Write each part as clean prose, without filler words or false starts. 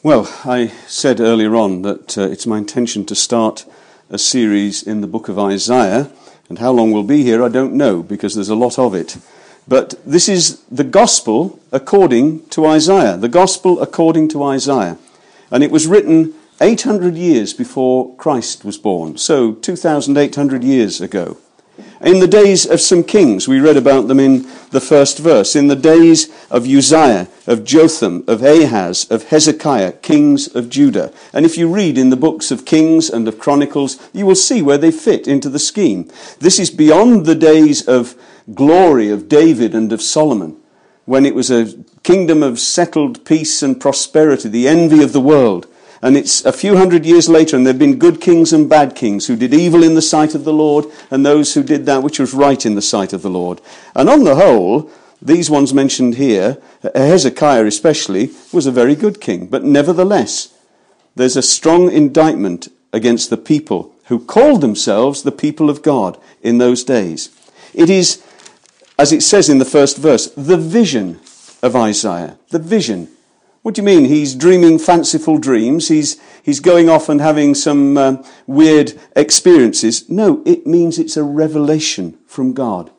Well, I said earlier on that it's my intention to start a series in the book of Isaiah, and how long we'll be here I don't know, because there's a lot of it. But this is the Gospel according to Isaiah, the Gospel according to Isaiah. And it was written 800 years before Christ was born, so 2,800 years ago. In the days of some kings, we read about them in the first verse. In the days of Uzziah, of Jotham, of Ahaz, of Hezekiah, kings of Judah. And if you read in the books of Kings and of Chronicles, you will see where they fit into the scheme. This is beyond the days of glory of David and of Solomon, when it was a kingdom of settled peace and prosperity, the envy of the world. And it's a few hundred years later, and there have been good kings and bad kings who did evil in the sight of the Lord, and those who did that which was right in the sight of the Lord. And on the whole, these ones mentioned here, Hezekiah especially, was a very good king. But nevertheless, there's a strong indictment against the people who called themselves the people of God in those days. It is, as it says in the first verse, the vision of Isaiah, the vision. What do you mean? He's dreaming fanciful dreams. He's going off and having some weird experiences. No, it means it's a revelation from God.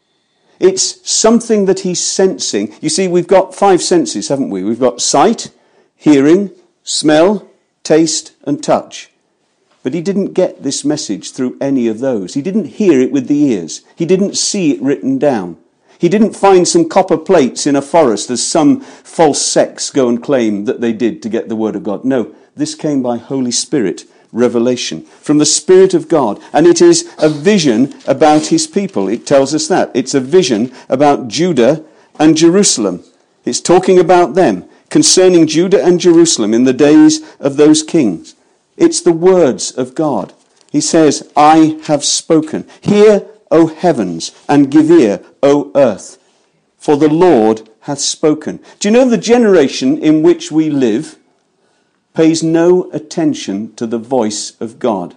It's something that he's sensing. You see, we've got 5 senses, haven't we? We've got sight, hearing, smell, taste, and touch. But he didn't get this message through any of those. He didn't hear it with the ears. He didn't see it written down. He didn't find some copper plates in a forest as some false sects go and claim that they did to get the word of God. No, this came by Holy Spirit revelation from the Spirit of God. And it is a vision about his people. It tells us that. It's a vision about Judah and Jerusalem. It's talking about them, concerning Judah and Jerusalem in the days of those kings. It's the words of God. He says, I have spoken. Hear, O heavens, and give ear, O earth, for the Lord hath spoken. Do you know the generation in which we live pays no attention to the voice of God?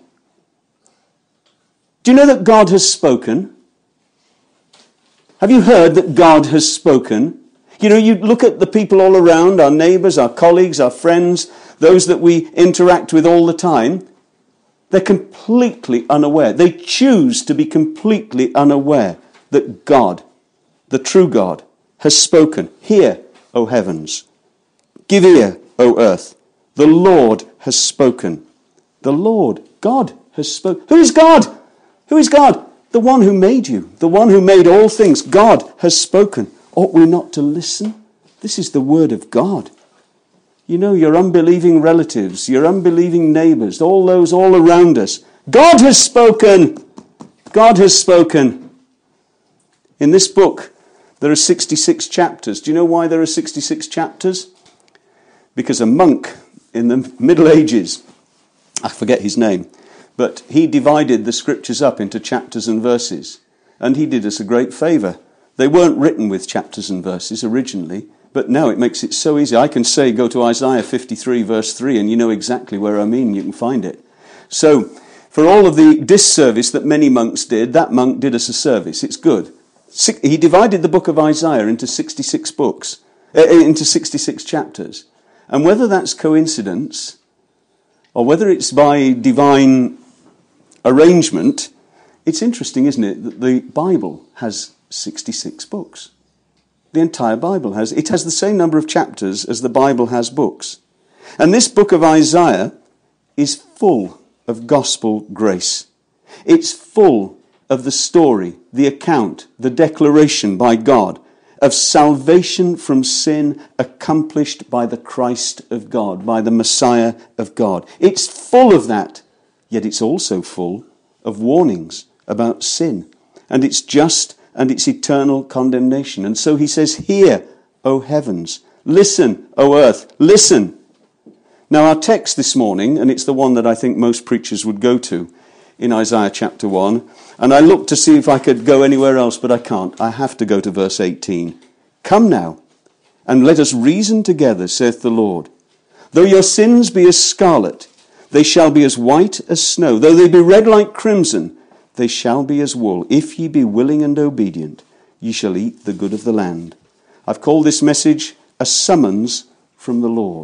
Do you know that God has spoken? Have you heard that God has spoken? You know, you look at the people all around, our neighbours, our colleagues, our friends, those that we interact with all the time. They're completely unaware. They choose to be completely unaware that God, the true God, has spoken. Hear, O heavens. Give ear, O earth. The Lord has spoken. The Lord, God, has spoken. Who is God? Who is God? The one who made you. The one who made all things. God has spoken. Ought we not to listen? This is the word of God. You know, your unbelieving relatives, your unbelieving neighbours, all those all around us. God has spoken. God has spoken. In this book, there are 66 chapters. Do you know why there are 66 chapters? Because a monk in the Middle Ages, I forget his name, but he divided the scriptures up into chapters and verses. And he did us a great favour. They weren't written with chapters and verses originally, but now it makes it so easy. I can say, go to Isaiah 53 verse 3, and you know exactly where I mean. You can find it. So, for all of the disservice that many monks did, that monk did us a service. It's good. He divided the book of Isaiah into 66 books, into 66 chapters. And whether that's coincidence, or whether it's by divine arrangement, it's interesting, isn't it, that the Bible has 66 books. The entire Bible has. It has the same number of chapters as the Bible has books. And this book of Isaiah is full of gospel grace. It's full of the story, the account, the declaration by God of salvation from sin accomplished by the Christ of God, by the Messiah of God. It's full of that, yet it's also full of warnings about sin. And it's just and its eternal condemnation. And so he says, hear, O heavens. Listen, O earth. Listen. Now our text this morning, and it's the one that I think most preachers would go to in Isaiah chapter 1. And I looked to see if I could go anywhere else, but I can't. I have to go to verse 18. Come now, and let us reason together, saith the Lord. Though your sins be as scarlet, they shall be as white as snow. Though they be red like crimson, they shall be as wool. If ye be willing and obedient, ye shall eat the good of the land. I've called this message a summons from the Lord.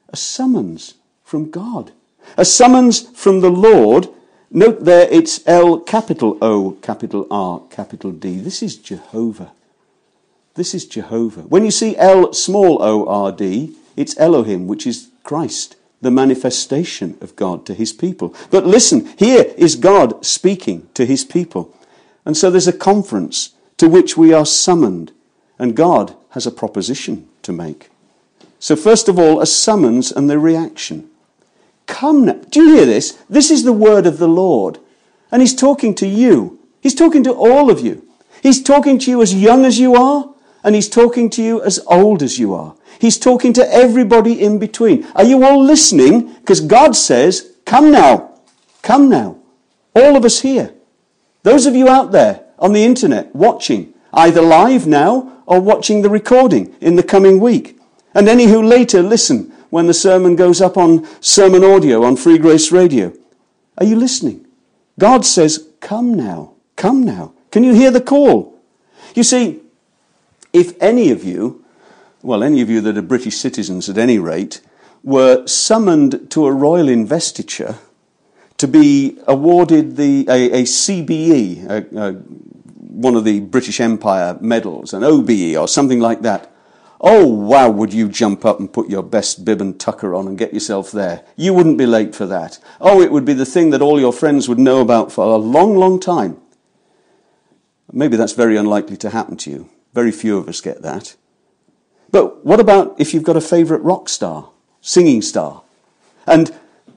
A summons from God. A summons from the Lord. Note there it's L capital O capital R capital D. This is Jehovah. This is Jehovah. When you see L small o R D, it's Elohim, which is Christ, the manifestation of God to his people. But listen, here is God speaking to his people. And so there's a conference to which we are summoned. And God has a proposition to make. So first of all, a summons and the reaction. Come now. Do you hear this? This is the word of the Lord. And he's talking to you. He's talking to all of you. He's talking to you as young as you are. And he's talking to you as old as you are. He's talking to everybody in between. Are you all listening? Because God says, come now. Come now. All of us here. Those of you out there on the internet watching, either live now or watching the recording in the coming week. And any who later listen when the sermon goes up on sermon audio on Free Grace Radio. Are you listening? God says, come now. Come now. Can you hear the call? You see, if any of you, well, any of you that are British citizens at any rate, were summoned to a royal investiture to be awarded a CBE, one of the British Empire medals, an OBE or something like that, oh, wow, would you jump up and put your best bib and tucker on and get yourself there? You wouldn't be late for that. Oh, it would be the thing that all your friends would know about for a long, long time. Maybe that's very unlikely to happen to you. Very few of us get that. But what about if you've got a favourite rock star, singing star? And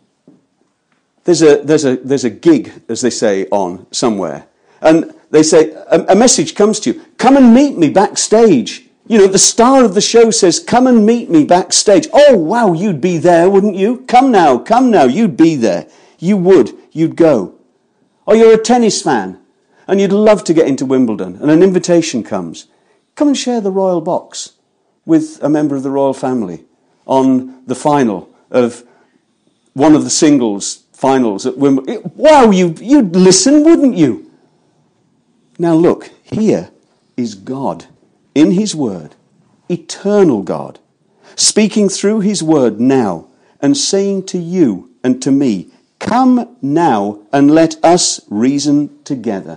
there's a gig, as they say, on somewhere. And they say, a message comes to you, come and meet me backstage. You know, the star of the show says, come and meet me backstage. Oh, wow, you'd be there, wouldn't you? Come now, you'd be there. You would, you'd go. Or you're a tennis fan, and you'd love to get into Wimbledon, and an invitation comes. Come and share the royal box with a member of the royal family on the final of one of the singles finals at Wimbledon. Wow, you'd listen, wouldn't you? Now look, here is God in his word, eternal God, speaking through his word now and saying to you and to me, come now and let us reason together.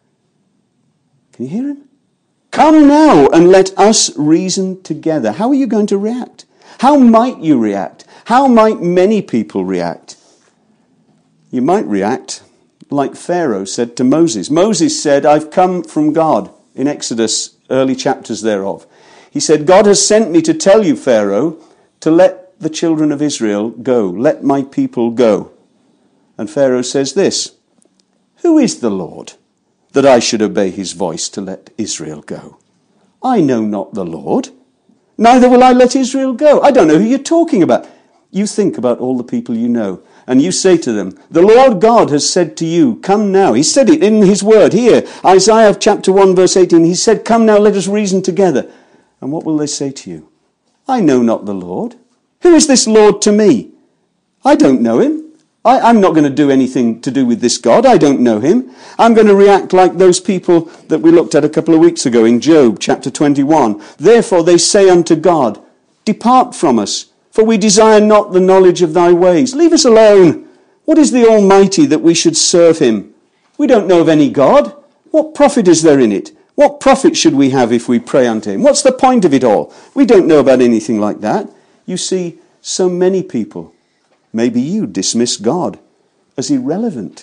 Can you hear him? Come now and let us reason together. How are you going to react? How might you react? How might many people react? You might react like Pharaoh said to Moses. Moses said, I've come from God, in Exodus, early chapters thereof. He said, God has sent me to tell you, Pharaoh, to let the children of Israel go. Let my people go. And Pharaoh says this, who is the Lord, that I should obey his voice to let Israel go? I know not the Lord, neither will I let Israel go. I don't know who you're talking about. You think about all the people you know, and you say to them, the Lord God has said to you, come now. He said it in his word here, Isaiah chapter 1 verse 18. He said, come now, let us reason together. And what will they say to you? I know not the Lord. Who is this Lord to me? I don't know him. I'm not going to do anything to do with this God. I don't know him. I'm going to react like those people that we looked at a couple of weeks ago in Job chapter 21. Therefore they say unto God, depart from us, for we desire not the knowledge of thy ways. Leave us alone. What is the Almighty that we should serve him? We don't know of any God. What profit is there in it? What profit should we have if we pray unto him? What's the point of it all? We don't know about anything like that. You see, so many people, maybe you, dismiss God as irrelevant.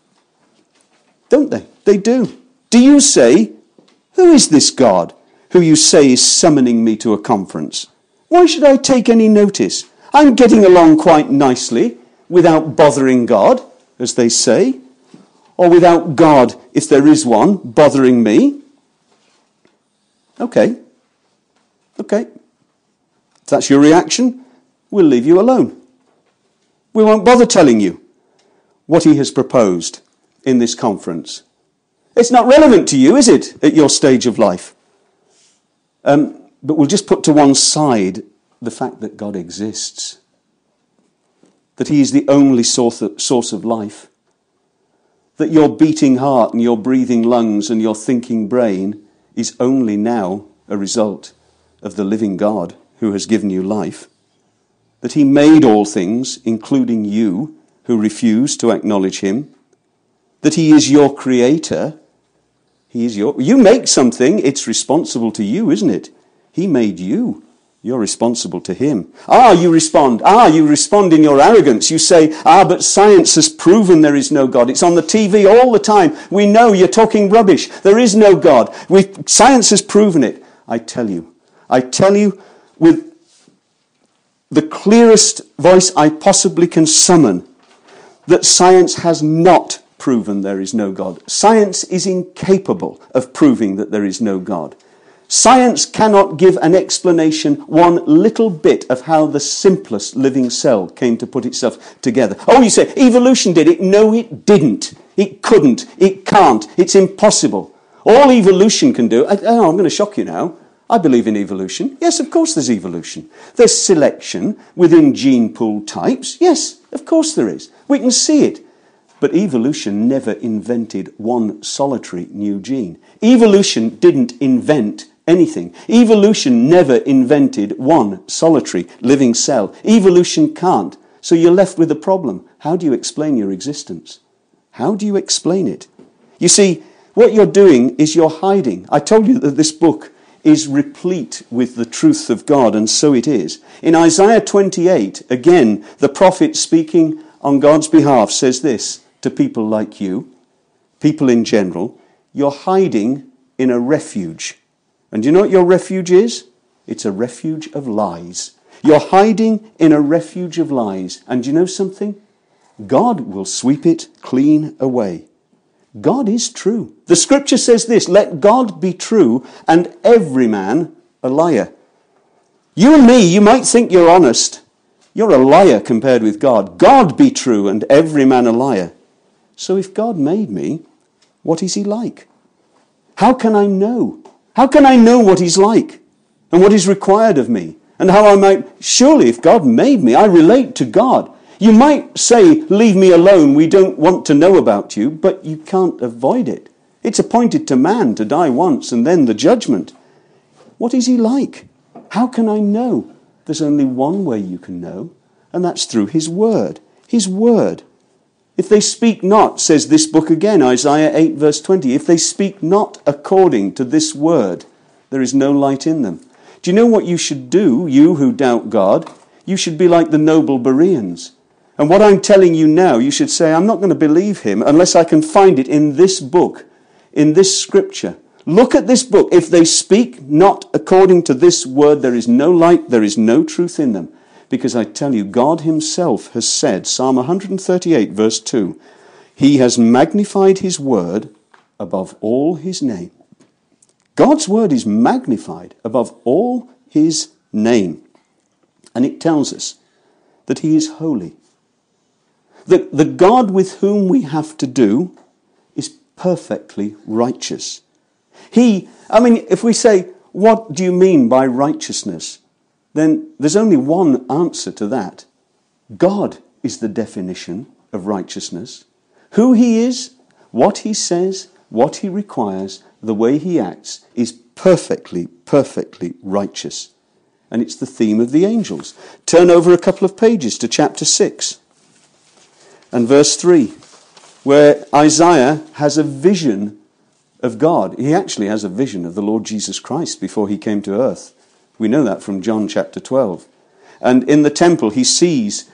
Don't they? They do. Do you say, who is this God who you say is summoning me to a conference? Why should I take any notice? I'm getting along quite nicely without bothering God, as they say, or without God, if there is one, bothering me. Okay. If that's your reaction, we'll leave you alone. We won't bother telling you what he has proposed in this conference. It's not relevant to you, is it, at your stage of life? But we'll just put to one side the fact that God exists, that he is the only source of life, that your beating heart and your breathing lungs and your thinking brain is only now a result of the living God who has given you life. that he made all things, including you, who refuse to acknowledge him, that he is your creator. You make something, it's responsible to you, isn't it? He made you. You're responsible to him. You respond in your arrogance. You say, but science has proven there is no God. It's on the TV all the time. We know you're talking rubbish. There is no God. Science has proven it. I tell you with the clearest voice I possibly can summon, that science has not proven there is no God. Science is incapable of proving that there is no God. Science cannot give an explanation one little bit of how the simplest living cell came to put itself together. You say, evolution did it. No, it didn't. It couldn't. It can't. It's impossible. All evolution can do... I'm going to shock you now. I believe in evolution. Yes, of course there's evolution. There's selection within gene pool types. Yes, of course there is. We can see it. But evolution never invented one solitary new gene. Evolution didn't invent anything. Evolution never invented one solitary living cell. Evolution can't. So you're left with a problem. How do you explain your existence? How do you explain it? You see, what you're doing is you're hiding. I told you that this book is replete with the truth of God, and so it is. In Isaiah 28, again, the prophet speaking on God's behalf says this to people like you, people in general: you're hiding in a refuge. And do you know what your refuge is? It's a refuge of lies. You're hiding in a refuge of lies. And do you know something? God will sweep it clean away. God is true. The scripture says this: let God be true and every man a liar. You and me, you might think you're honest. You're a liar compared with God. God be true and every man a liar. So if God made me, what is he like? How can I know? How can I know what he's like and what is required of me? And how I might... Surely if God made me, I relate to God. You might say, leave me alone, we don't want to know about you, but you can't avoid it. It's appointed to man to die once and then the judgment. What is he like? How can I know? There's only one way you can know, and that's through his word. His word. If they speak not, says this book again, Isaiah 8 verse 20, if they speak not according to this word, there is no light in them. Do you know what you should do, you who doubt God? You should be like the noble Bereans. And what I'm telling you now, you should say, I'm not going to believe him unless I can find it in this book, in this scripture. Look at this book. If they speak not according to this word, there is no light, there is no truth in them. Because I tell you, God himself has said, Psalm 138 verse 2, he has magnified his word above all his name. God's word is magnified above all his name. And it tells us that he is holy. That the God with whom we have to do is perfectly righteous. If we say, what do you mean by righteousness? Then there's only one answer to that. God is the definition of righteousness. Who he is, what he says, what he requires, the way he acts is perfectly, perfectly righteous. And it's the theme of the angels. Turn over a couple of pages to chapter 6 and verse 3, where Isaiah has a vision of God. He actually has a vision of the Lord Jesus Christ before he came to earth. We know that from John chapter 12. And in the temple he sees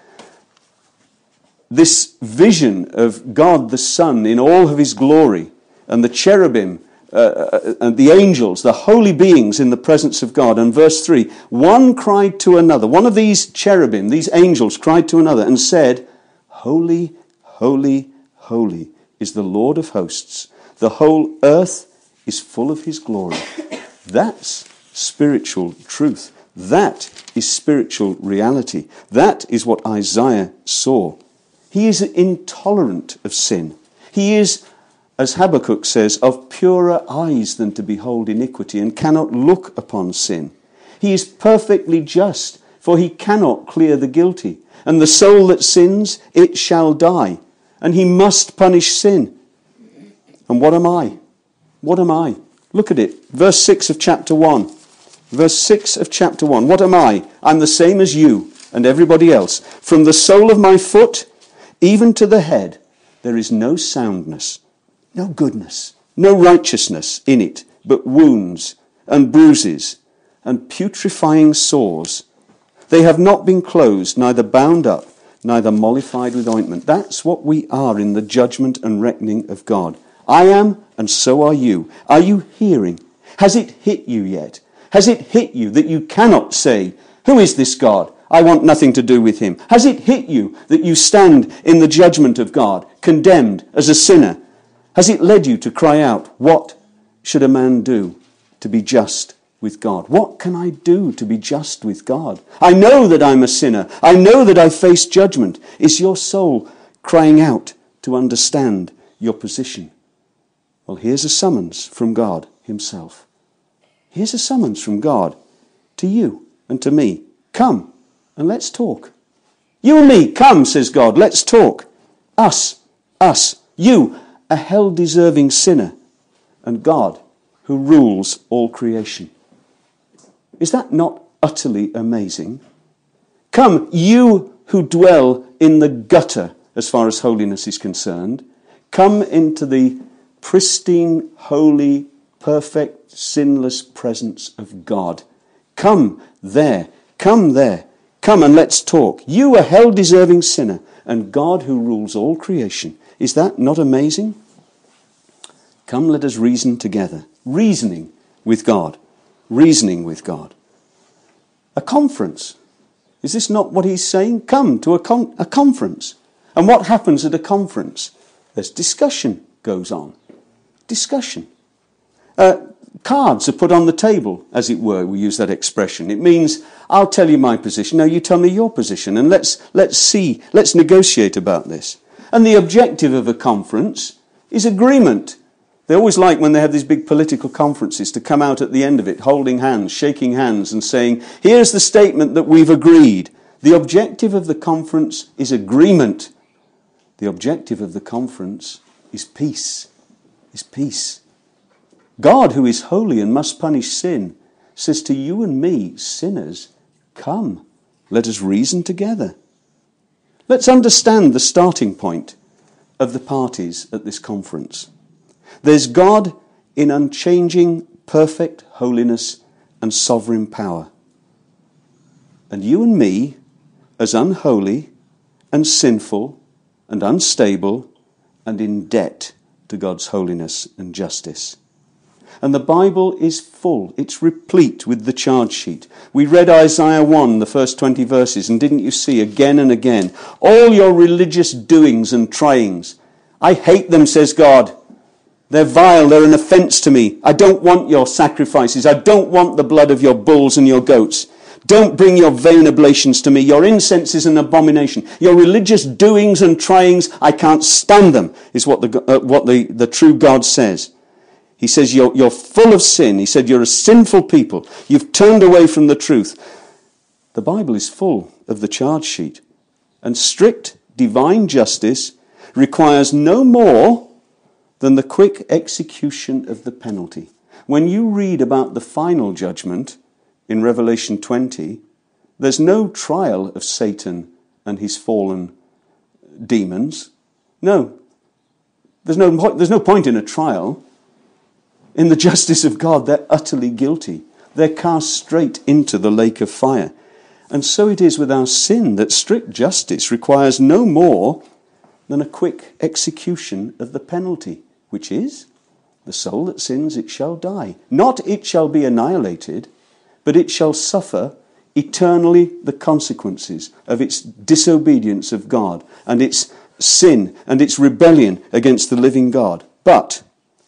this vision of God the Son in all of his glory, and the cherubim, and the angels, the holy beings in the presence of God. And verse 3, one cried to another, one of these cherubim, these angels cried to another and said, holy, holy, holy is the Lord of hosts. The whole earth is full of his glory. That's spiritual truth. That is spiritual reality. That is what Isaiah saw. He is intolerant of sin. He is, as Habakkuk says, of purer eyes than to behold iniquity, and cannot look upon sin. He is perfectly just, for he cannot clear the guilty. And the soul that sins, it shall die. And he must punish sin. And what am I? What am I? Look at it. Verse 6 of chapter 1. Verse 6 of chapter 1. What am I? I'm the same as you. and everybody else. From the sole of my foot, even to the head, there is no soundness, no goodness, no righteousness in it, but wounds and bruises and putrefying sores. They have not been closed, neither bound up, neither mollified with ointment. That's what we are in the judgment and reckoning of God. I am, and so are you. Are you hearing? Has it hit you yet? Has it hit you that you cannot say, who is this God? I want nothing to do with him. Has it hit you that you stand in the judgment of God, condemned as a sinner? Has it led you to cry out, what should a man do to be just with God? What can I do to be just with God? I know that I'm a sinner. I know that I face judgment. Is your soul crying out to understand your position? Well, here's a summons from God himself. Here's a summons from God to you and to me. Come and let's talk. You and me, come, says God, let's talk. Us, you, a hell-deserving sinner, and God, who rules all creation. Is that not utterly amazing? Come, you who dwell in the gutter as far as holiness is concerned. Come into the pristine, holy, perfect, sinless presence of God. Come there, come there. Come and let's talk. You, a hell-deserving sinner, and God who rules all creation. Is that not amazing? Come, let us reason together. Reasoning with God. Reasoning with God. A conference. Is this not what he's saying? Come to a conference. And what happens at a conference? There's discussion goes on. Discussion. Cards are put on the table, as it were. We use that expression. It means, I'll tell you my position, now you tell me your position, and let's negotiate about this. And the objective of a conference is agreement. They always like, when they have these big political conferences, to come out at the end of it, holding hands, shaking hands, and saying, here's the statement that we've agreed. The objective of the conference is agreement. The objective of the conference is peace. Is peace. God, who is holy and must punish sin, says to you and me, sinners, come, let us reason together. Let's understand the starting point of the parties at this conference. There's God in unchanging, perfect holiness and sovereign power. And you and me, as unholy and sinful and unstable and in debt to God's holiness and justice. And the Bible is full, it's replete with the charge sheet. We read Isaiah 1, the first 20 verses, and didn't you see again and again, all your religious doings and tryings. I hate them, says God. They're vile, they're an offence to me. I don't want your sacrifices. I don't want the blood of your bulls and your goats. Don't bring your vain oblations to me. Your incense is an abomination. Your religious doings and tryings, I can't stand them, is what the true God says. He says you're full of sin. He said you're a sinful people. You've turned away from the truth. The Bible is full of the charge sheet. And strict divine justice requires no more than the quick execution of the penalty. When you read about the final judgment in Revelation 20, there's no trial of Satan and his fallen demons. No. There's no point in a trial. In the justice of God, they're utterly guilty. They're cast straight into the lake of fire. And so it is with our sin, that strict justice requires no more than a quick execution of the penalty, which is, the soul that sins, it shall die. Not it shall be annihilated, but it shall suffer eternally the consequences of its disobedience of God and its sin and its rebellion against the living God. But,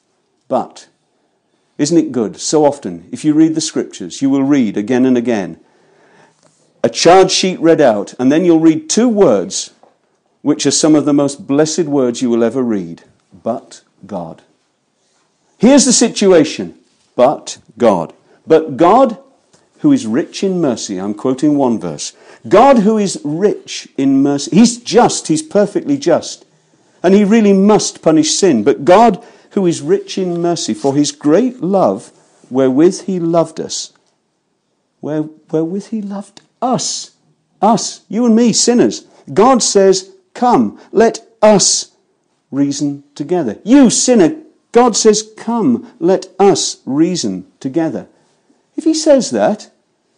isn't it good? So often, if you read the scriptures, you will read again and again a charge sheet read out, and then you'll read two words, which are some of the most blessed words you will ever read. But God. Here's the situation. But God. But God, who is rich in mercy. I'm quoting one verse. God, who is rich in mercy. He's just. He's perfectly just. And he really must punish sin. But God, who is rich in mercy, for his great love, wherewith he loved us. Wherewith he loved us. Us, you and me, sinners. God says, come, let us reason together. You, sinner, God says, come, let us reason together. If he says that,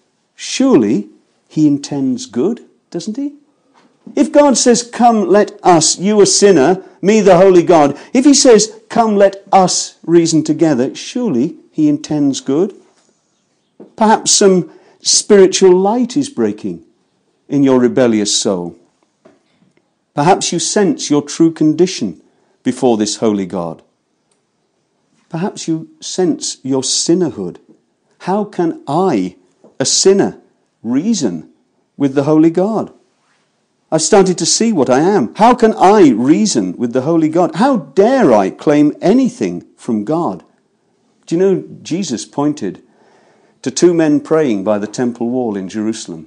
surely he intends good, doesn't he? If God says, come, let us, you a sinner, me the holy God, if he says, come, let us reason together, surely he intends good. Perhaps some spiritual light is breaking in your rebellious soul. Perhaps you sense your true condition before this holy God. Perhaps you sense your sinnerhood. How can I, a sinner, reason with the holy God? I've started to see what I am. How can I reason with the holy God? How dare I claim anything from God? Do you know, Jesus pointed to two men praying by the temple wall in Jerusalem.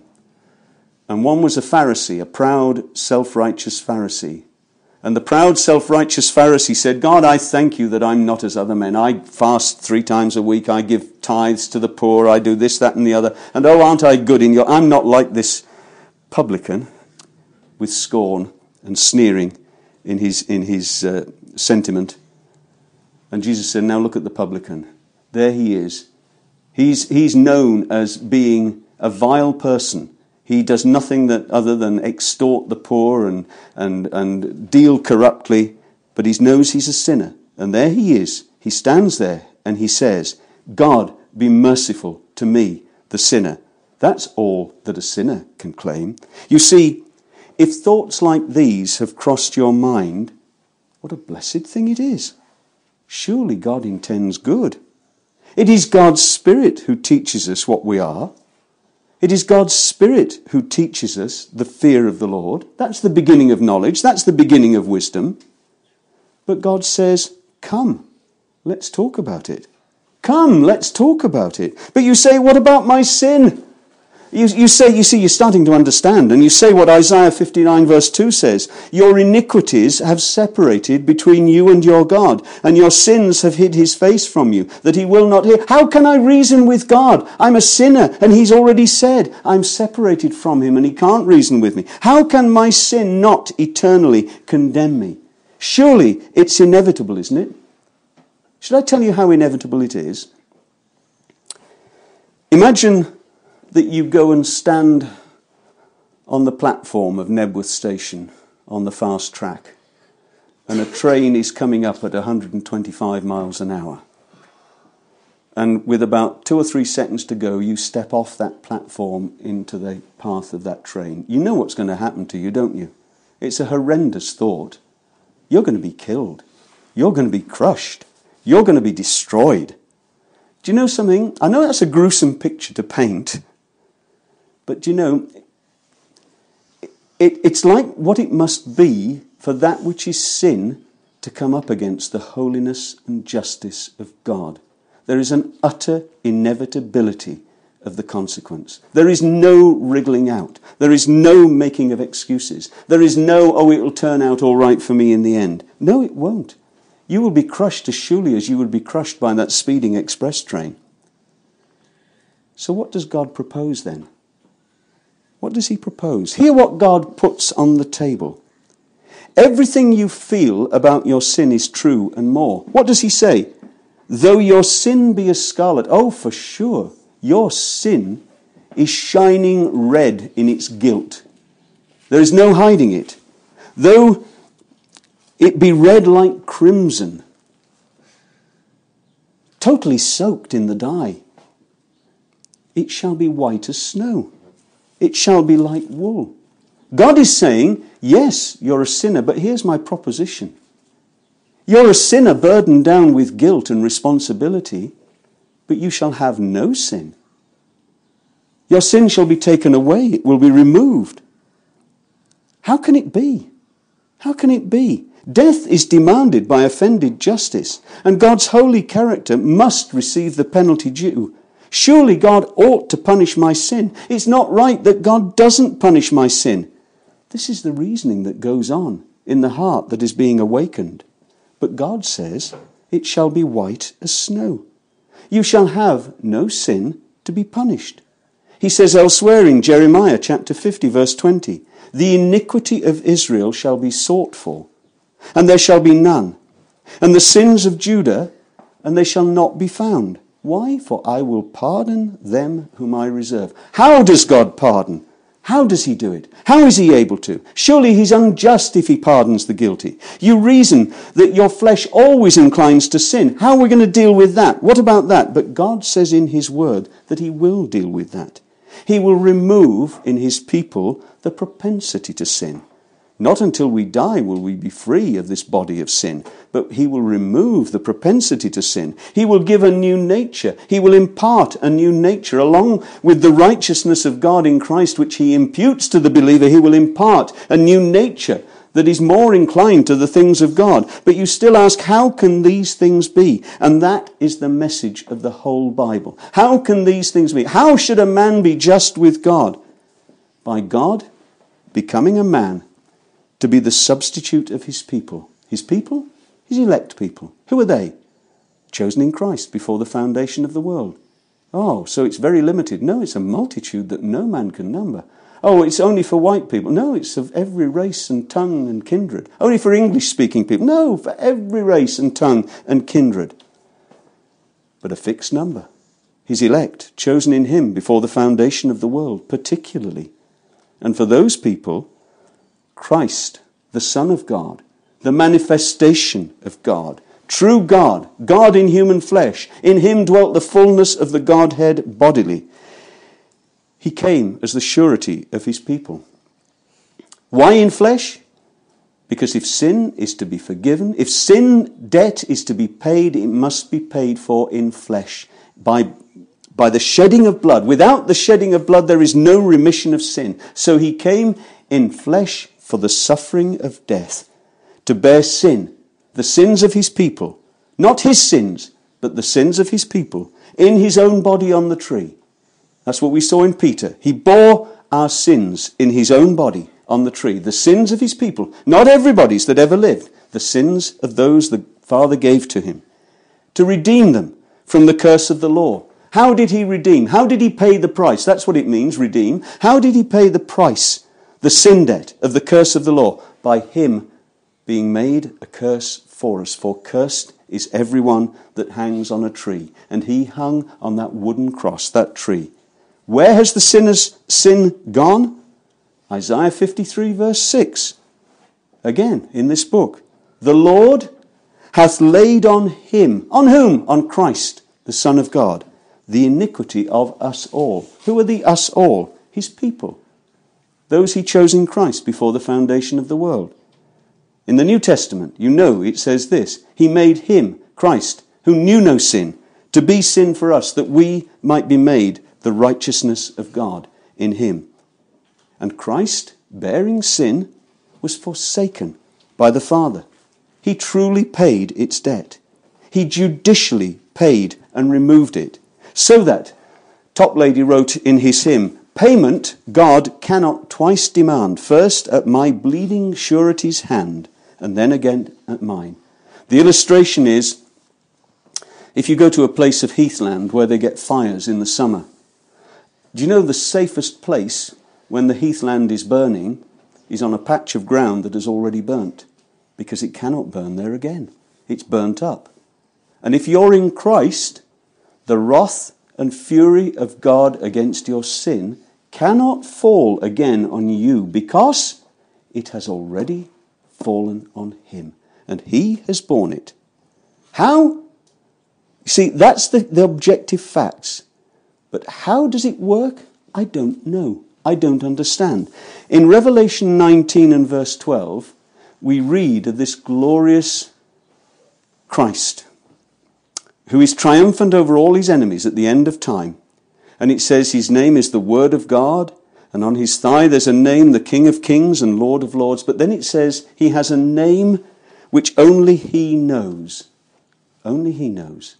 And one was a Pharisee, a proud, self-righteous Pharisee. And the proud, self-righteous Pharisee said, God, I thank you that I'm not as other men. I fast 3 times a week. I give tithes to the poor. I do this, that, and the other. And oh, aren't I good in your... I'm not like this publican with scorn and sneering in his sentiment. And Jesus said, now look at the publican. There he is. He's known as being a vile person. He does nothing other than extort the poor and deal corruptly, but he knows he's a sinner. And there he is. He stands there and he says, God, be merciful to me, the sinner. That's all that a sinner can claim. You see, if thoughts like these have crossed your mind, what a blessed thing it is. Surely God intends good. It is God's Spirit who teaches us what we are. It is God's Spirit who teaches us the fear of the Lord. That's the beginning of knowledge. That's the beginning of wisdom. But God says, come, let's talk about it. Come, let's talk about it. But you say, what about my sin? You say, you're starting to understand, and you say what Isaiah 59 verse 2 says, your iniquities have separated between you and your God, and your sins have hid his face from you, that he will not hear. How can I reason with God? I'm a sinner, and he's already said, I'm separated from him, and he can't reason with me. How can my sin not eternally condemn me? Surely it's inevitable, isn't it? Should I tell you how inevitable it is? Imagine that you go and stand on the platform of Nebworth Station on the fast track, and a train is coming up at 125 miles an hour. And with about 2 or 3 seconds to go, you step off that platform into the path of that train. You know what's going to happen to you, don't you? It's a horrendous thought. You're going to be killed. You're going to be crushed. You're going to be destroyed. Do you know something? I know that's a gruesome picture to paint, but do you know, it's like what it must be for that which is sin to come up against the holiness and justice of God. There is an utter inevitability of the consequence. There is no wriggling out. There is no making of excuses. There is no, oh, it'll turn out all right for me in the end. No, it won't. You will be crushed as surely as you would be crushed by that speeding express train. So what does God propose then? What does he propose? Hear what God puts on the table. Everything you feel about your sin is true and more. What does he say? Though your sin be as scarlet, oh, for sure, your sin is shining red in its guilt. There is no hiding it. Though it be red like crimson, totally soaked in the dye, it shall be white as snow. It shall be like wool. God is saying, yes, you're a sinner, but here's my proposition. You're a sinner burdened down with guilt and responsibility, but you shall have no sin. Your sin shall be taken away. It will be removed. How can it be? How can it be? Death is demanded by offended justice, and God's holy character must receive the penalty due. Surely God ought to punish my sin. It's not right that God doesn't punish my sin. This is the reasoning that goes on in the heart that is being awakened. But God says, it shall be white as snow. You shall have no sin to be punished. He says elsewhere in Jeremiah chapter 50, verse 20, the iniquity of Israel shall be sought for, and there shall be none, and the sins of Judah, and they shall not be found. Why? For I will pardon them whom I reserve. How does God pardon? How does he do it? How is he able to? Surely he's unjust if he pardons the guilty. You reason that your flesh always inclines to sin. How are we going to deal with that? What about that? But God says in his word that he will deal with that. He will remove in his people the propensity to sin. Not until we die will we be free of this body of sin, but he will remove the propensity to sin. He will give a new nature. He will impart a new nature along with the righteousness of God in Christ, which he imputes to the believer. He will impart a new nature that is more inclined to the things of God. But you still ask, how can these things be? And that is the message of the whole Bible. How can these things be? How should a man be just with God? By God becoming a man to be the substitute of his people. His people? His elect people. Who are they? Chosen in Christ before the foundation of the world. Oh, so it's very limited. No, it's a multitude that no man can number. Oh, it's only for white people. No, it's of every race and tongue and kindred. Only for English-speaking people. No, for every race and tongue and kindred. But a fixed number. His elect, chosen in him before the foundation of the world, particularly. And for those people, Christ, the Son of God, the manifestation of God, true God, God in human flesh, in him dwelt the fullness of the Godhead bodily. He came as the surety of his people. Why in flesh? Because if sin is to be forgiven, if sin debt is to be paid, it must be paid for in flesh, by the shedding of blood. Without the shedding of blood, there is no remission of sin. So he came in flesh for the suffering of death, to bear sin, the sins of his people, not his sins, but the sins of his people, in his own body on the tree. That's what we saw in Peter. He bore our sins in his own body on the tree, the sins of his people, not everybody's that ever lived, the sins of those the Father gave to him, to redeem them from the curse of the law. How did he redeem? How did he pay the price? That's what it means, redeem. How did he pay the price? The sin debt of the curse of the law, by him being made a curse for us. For cursed is everyone that hangs on a tree. And he hung on that wooden cross, that tree. Where has the sinner's sin gone? Isaiah 53 verse 6. Again, in this book. The Lord hath laid on him. On whom? On Christ, the Son of God. The iniquity of us all. Who are the us all? His people. Those he chose in Christ before the foundation of the world. In the New Testament, you know it says this. He made him, Christ, who knew no sin, to be sin for us, that we might be made the righteousness of God in him. And Christ, bearing sin, was forsaken by the Father. He truly paid its debt. He judicially paid and removed it. So that, Toplady wrote in his hymn, payment God cannot twice demand, first at my bleeding surety's hand, and then again at mine. The illustration is, if you go to a place of heathland where they get fires in the summer, do you know the safest place when the heathland is burning is on a patch of ground that has already burnt, because it cannot burn there again. It's burnt up. And if you're in Christ, the wrath and fury of God against your sin cannot fall again on you, because it has already fallen on him, and he has borne it. How? You see, that's the objective facts. But how does it work? I don't know. I don't understand. In Revelation 19 and verse 12, we read of this glorious Christ, who is triumphant over all his enemies at the end of time. And it says his name is the Word of God, and on his thigh there's a name, the King of Kings and Lord of Lords. But then it says he has a name which only he knows. Only he knows.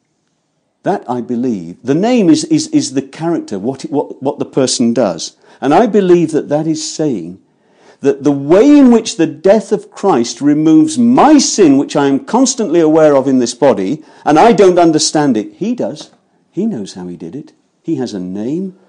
That I believe. The name is the character, what the person does. And I believe that is saying that the way in which the death of Christ removes my sin, which I am constantly aware of in this body, and I don't understand it, he does. He knows how he did it. He has a name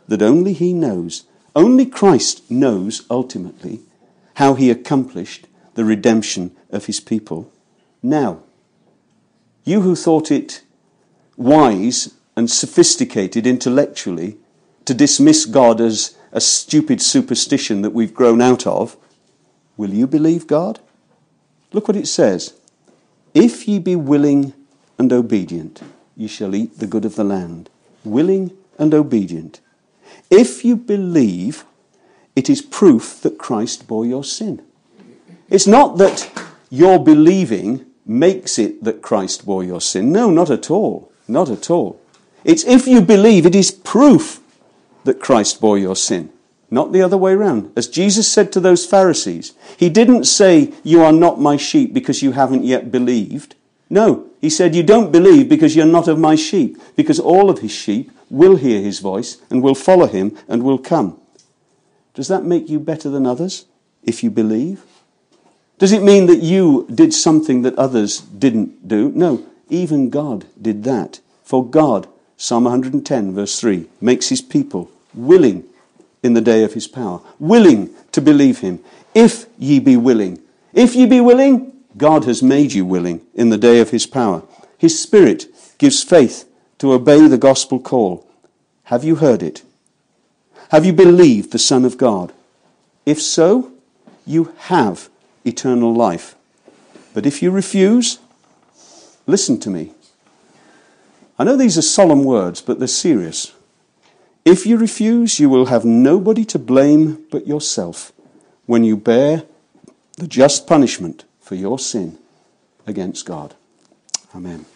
that only he knows, only Christ knows ultimately how he accomplished the redemption of his people. Now, you who thought it wise and sophisticated intellectually to dismiss God as a stupid superstition that we've grown out of, will you believe God? Look what it says. If ye be willing and obedient, ye shall eat the good of the land. Willing and obedient. If you believe, it is proof that Christ bore your sin. It's not that your believing makes it that Christ bore your sin. No, not at all. Not at all. It's if you believe, it is proof that Christ bore your sin. Not the other way around. As Jesus said to those Pharisees, he didn't say, you are not my sheep because you haven't yet believed. No, he said, you don't believe because you're not of my sheep, because all of his sheep will hear his voice and will follow him and will come. Does that make you better than others if you believe? Does it mean that you did something that others didn't do? No, even God did that. For God, Psalm 110 verse 3, makes his people willing in the day of his power, willing to believe him. If ye be willing. If ye be willing, God has made you willing in the day of his power. His Spirit gives faith to obey the gospel call. Have you heard it? Have you believed the Son of God? If so, you have eternal life. But if you refuse, listen to me. I know these are solemn words, but they're serious. If you refuse, you will have nobody to blame but yourself when you bear the just punishment for your sin against God. Amen.